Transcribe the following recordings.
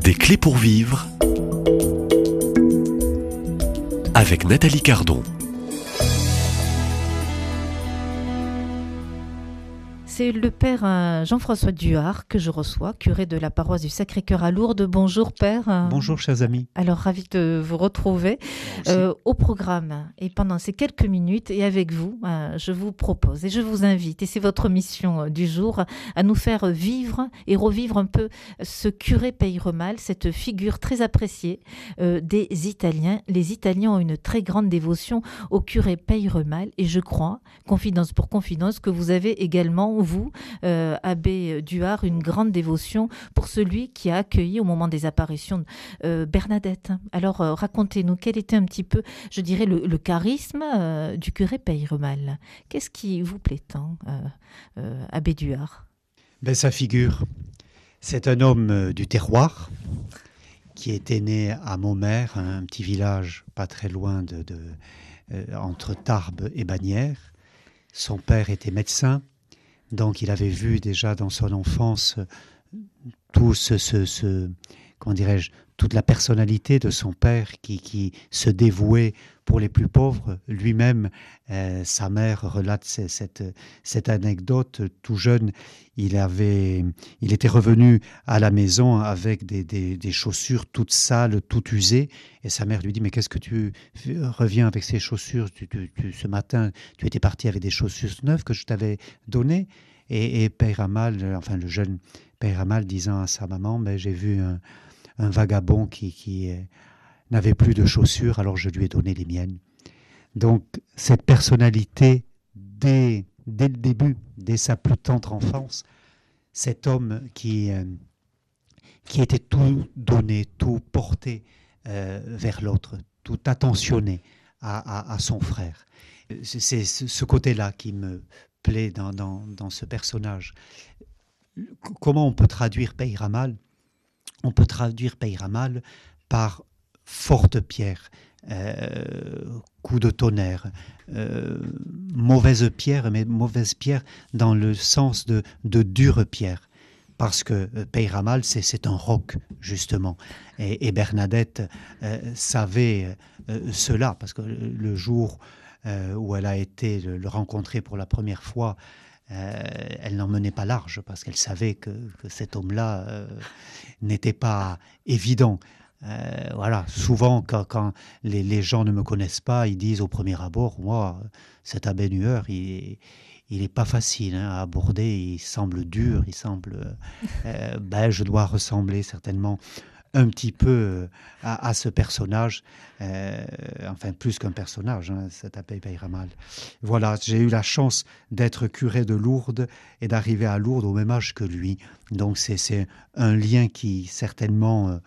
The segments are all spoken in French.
Des clés pour vivre avec Nathalie Cardon. C'est le père Jean-François Duhart que je reçois, curé de la paroisse du Sacré-Cœur à Lourdes. Bonjour père. Bonjour chers amis. Alors ravi de vous retrouver au programme. Et pendant ces quelques minutes et avec vous, je vous propose et je vous invite, et c'est votre mission du jour, à nous faire vivre et revivre un peu ce curé Peyremal, cette figure très appréciée des Italiens. Les Italiens ont une très grande dévotion au curé Peyremal et je crois, confidence pour confidence, que vous avez également, vous, abbé Duhart, une grande dévotion pour celui qui a accueilli au moment des apparitions Bernadette. Alors racontez-nous quel était un petit peu, je dirais, le charisme du curé Peyremal. Qu'est-ce qui vous plaît tant, abbé Duhart? Sa figure, c'est un homme du terroir qui était né à Maumère, un petit village pas très loin entre Tarbes et Bagnères. Son père était médecin. Donc il avait vu déjà dans son enfance tout comment dirais-je, toute la personnalité de son père qui se dévouait pour les plus pauvres. Lui-même, sa mère relate cette anecdote. Tout jeune, il était revenu à la maison avec des chaussures toutes sales, toutes usées. Et sa mère lui dit « Mais qu'est-ce que tu reviens avec ces chaussures ? Ce matin, tu étais parti avec des chaussures neuves que je t'avais données. » Et Peyremal, enfin le jeune Peyremal, disant à sa maman « J'ai vu un vagabond qui n'avait plus de chaussures, alors je lui ai donné les miennes. » Donc cette personnalité, dès le début, dès sa plus tendre enfance, cet homme qui était tout donné, tout porté vers l'autre, tout attentionné à son frère. C'est ce côté-là qui me plaît dans ce personnage. Comment on peut traduire Peyremal ? On peut traduire Peyremal par forte pierre, coup de tonnerre, mauvaise pierre, mais mauvaise pierre dans le sens de dure pierre. Parce que Peyremal, c'est un roc, justement. Et Bernadette savait cela, parce que le jour où elle a été le rencontrer pour la première fois, elle n'en menait pas large parce qu'elle savait que cet homme-là n'était pas évident. Voilà, souvent quand les gens ne me connaissent pas, ils disent au premier abord, moi, cet abbé Duhart, il n'est pas facile à aborder, il semble dur, il semble... je dois ressembler certainement un petit peu à ce personnage, enfin plus qu'un personnage, cet abbé Peyremal. Voilà, j'ai eu la chance d'être curé de Lourdes et d'arriver à Lourdes au même âge que lui. Donc c'est un lien qui certainement,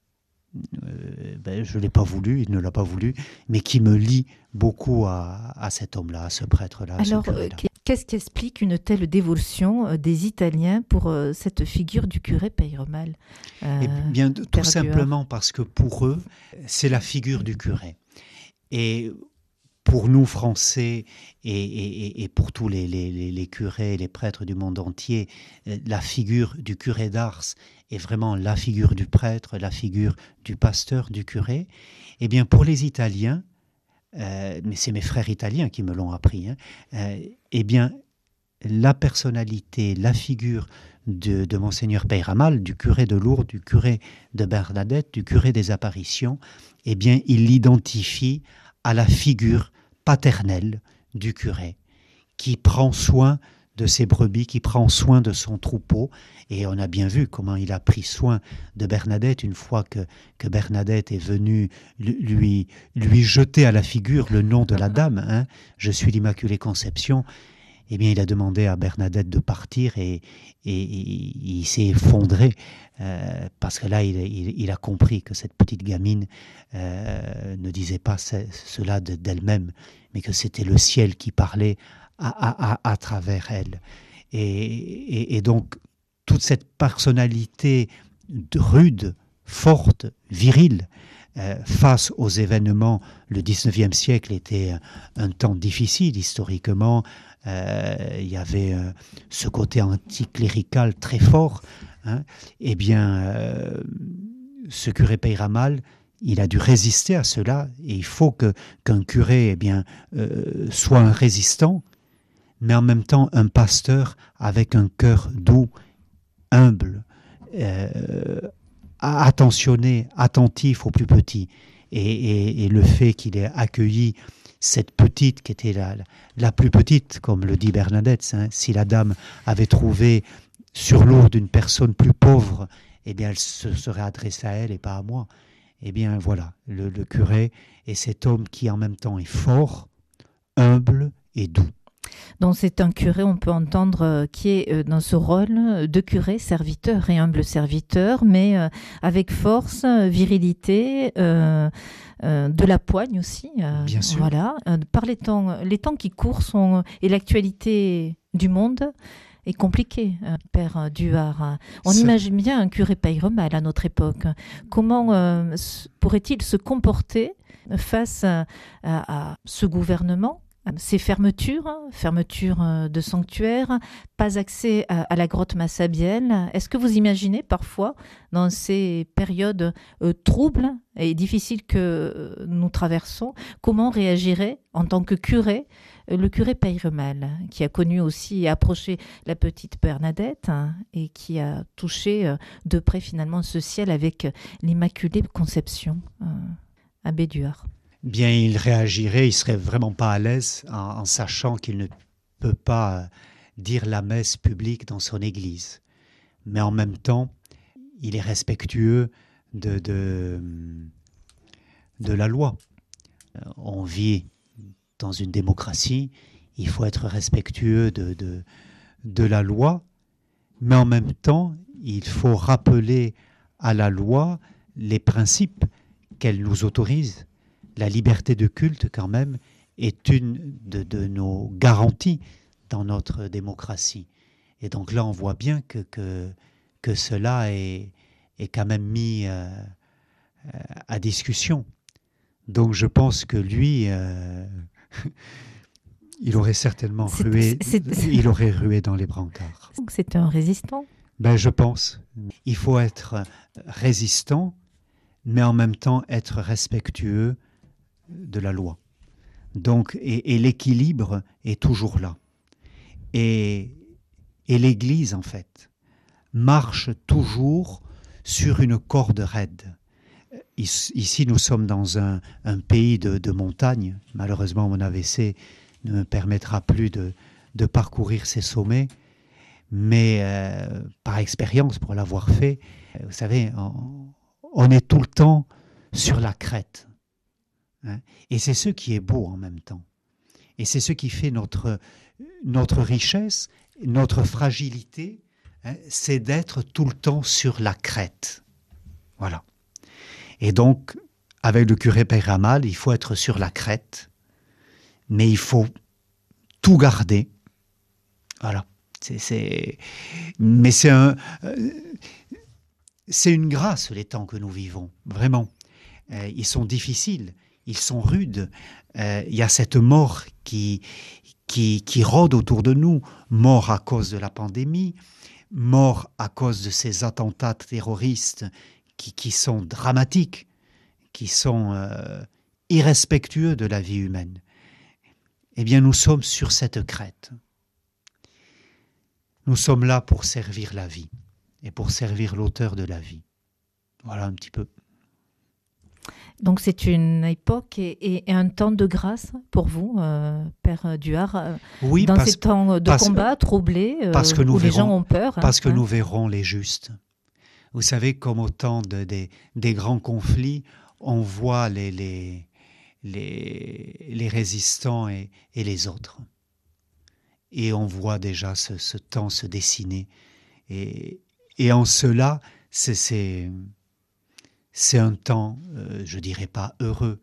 je ne l'ai pas voulu, il ne l'a pas voulu, mais qui me lie beaucoup à cet homme-là, à ce prêtre-là. Alors, qu'est-ce qui explique une telle dévotion des Italiens pour cette figure du curé Peyremal bien, tout simplement parce que pour eux, c'est la figure du curé. Et pour nous, Français, et pour tous les curés et les prêtres du monde entier, la figure du curé d'Ars est vraiment la figure du prêtre, la figure du pasteur, du curé. Eh bien, pour les Italiens, mais c'est mes frères italiens qui me l'ont appris, eh bien, la personnalité, la figure de Monseigneur Peyremal, du curé de Lourdes, du curé de Bernadette, du curé des apparitions, eh bien, il l'identifie à la figure paternelle du curé, qui prend soin de ses brebis, qui prend soin de son troupeau. Et on a bien vu comment il a pris soin de Bernadette une fois que Bernadette est venue lui jeter à la figure le nom de la dame, je suis l'Immaculée Conception. Eh bien, il a demandé à Bernadette de partir et il s'est effondré parce que là, il a compris que cette petite gamine ne disait pas cela d'elle-même, mais que c'était le ciel qui parlait à travers elle. Et donc, toute cette personnalité rude, forte, virile, face aux événements, le 19e siècle était un temps difficile historiquement. Il y avait ce côté anticlérical très fort. Eh bien, ce curé Peyramal, il a dû résister à cela, et il faut qu'un curé soit un résistant, mais en même temps un pasteur avec un cœur doux, humble, attentionné, attentif aux plus petits. Et le fait qu'il ait accueilli cette petite qui était la plus petite, comme le dit Bernadette, hein, si la dame avait trouvé sur Lourdes une personne plus pauvre, eh bien elle se serait adressée à elle et pas à moi. Eh bien voilà, le curé est cet homme qui en même temps est fort, humble et doux. Donc c'est un curé, on peut entendre, qui est dans ce rôle de curé, serviteur et humble serviteur, mais avec force, virilité, de la poigne aussi. Bien sûr. Voilà. Par les temps qui courent et l'actualité du monde est compliquée, Père Duhart. On imagine bien un curé Peyramal à notre époque. Comment pourrait-il se comporter face à ce gouvernement? Ces fermetures de sanctuaires, pas accès à la grotte Massabielle. Est-ce que vous imaginez parfois, dans ces périodes troubles et difficiles que nous traversons, comment réagirait en tant que curé, le curé Peyramal, qui a connu aussi et approché la petite Bernadette et qui a touché de près finalement ce ciel avec l'Immaculée Conception, Abbé Duhart? Bien, il réagirait, il serait vraiment pas à l'aise en sachant qu'il ne peut pas dire la messe publique dans son église. Mais en même temps, il est respectueux de la loi. On vit dans une démocratie, il faut être respectueux de la loi, mais en même temps, il faut rappeler à la loi les principes qu'elle nous autorise. La liberté de culte, quand même, est une de nos garanties dans notre démocratie. Et donc là, on voit bien que cela est quand même mis à discussion. Donc je pense que lui, il aurait certainement rué dans les brancards. C'est un résistant? Ben, je pense. Il faut être résistant, mais en même temps être respectueux de la loi. Donc, et l'équilibre est toujours là. Et l'Église, en fait, marche toujours sur une corde raide. Ici, nous sommes dans un pays de montagne. Malheureusement, mon AVC ne me permettra plus de parcourir ces sommets. Mais par expérience, pour l'avoir fait, vous savez, on est tout le temps sur la crête. Et c'est ce qui est beau en même temps. Et c'est ce qui fait notre richesse, notre fragilité, c'est d'être tout le temps sur la crête. Voilà. Et donc, avec le curé Peyramal, il faut être sur la crête, mais il faut tout garder. Voilà. Mais c'est une grâce, les temps que nous vivons, vraiment. Ils sont difficiles. Ils sont rudes. Il y a cette mort qui rôde autour de nous. Mort à cause de la pandémie, mort à cause de ces attentats terroristes qui sont dramatiques, qui sont irrespectueux de la vie humaine. Eh bien, nous sommes sur cette crête. Nous sommes là pour servir la vie et pour servir l'auteur de la vie. Voilà un petit peu. Donc c'est une époque et un temps de grâce pour vous, Père Duhart, oui, dans ces temps de combat troublés, où les gens ont peur. Parce que nous verrons les justes. Vous savez, comme au temps des grands conflits, on voit les résistants et les autres. Et on voit déjà ce temps se dessiner. Et en cela, c'est un temps, je ne dirais pas heureux,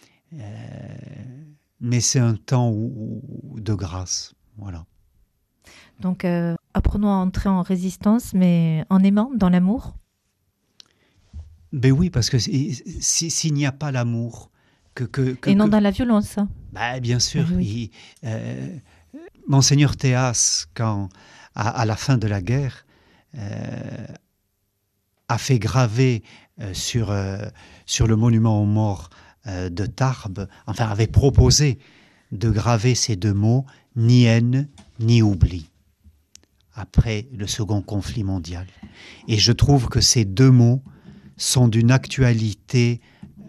mais c'est un temps de grâce. Voilà. Donc, apprenons à entrer en résistance, mais en aimant, dans l'amour. Ben oui, parce que s'il n'y a pas l'amour... Et non dans la violence. Ben, bien sûr. Oui. Monseigneur Théas, à la fin de la guerre, a fait graver sur le monument aux morts de Tarbes, enfin avait proposé de graver ces deux mots, ni haine, ni oubli, après le second conflit mondial. Et je trouve que ces deux mots sont d'une actualité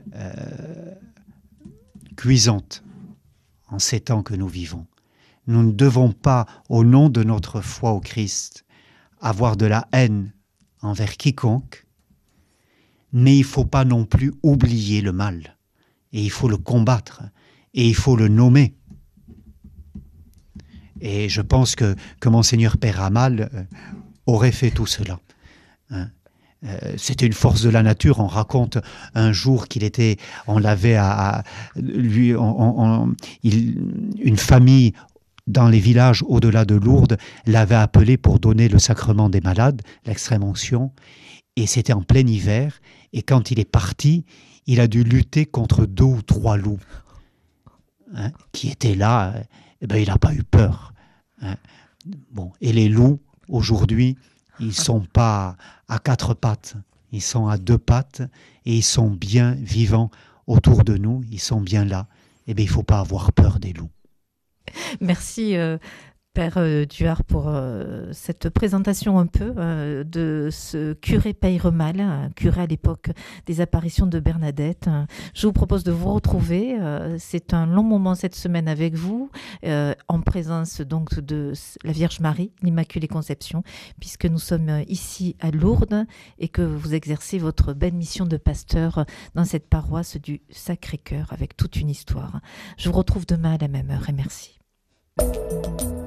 cuisante en ces temps que nous vivons. Nous ne devons pas, au nom de notre foi au Christ, avoir de la haine envers quiconque, mais il ne faut pas non plus oublier le mal. Et il faut le combattre, et il faut le nommer. Et je pense que Monseigneur Père Amal aurait fait tout cela. Hein. C'était une force de la nature. On raconte un jour on l'avait une famille dans les villages au-delà de Lourdes l'avait appelé pour donner le sacrement des malades, l'extrême onction, et c'était en plein hiver. Et quand il est parti, il a dû lutter contre 2 ou 3 loups qui étaient là. Il n'a pas eu peur. Bon, et les loups, aujourd'hui, ils ne sont pas à 4 pattes, ils sont à 2 pattes et ils sont bien vivants autour de nous, ils sont bien là. Il ne faut pas avoir peur des loups. Merci Père Duhart pour cette présentation un peu de ce curé Peyremal, curé à l'époque des apparitions de Bernadette. Je vous propose de vous retrouver. C'est un long moment cette semaine avec vous, en présence donc de la Vierge Marie, l'Immaculée Conception, puisque nous sommes ici à Lourdes et que vous exercez votre belle mission de pasteur dans cette paroisse du Sacré-Cœur avec toute une histoire. Je vous retrouve demain à la même heure et merci.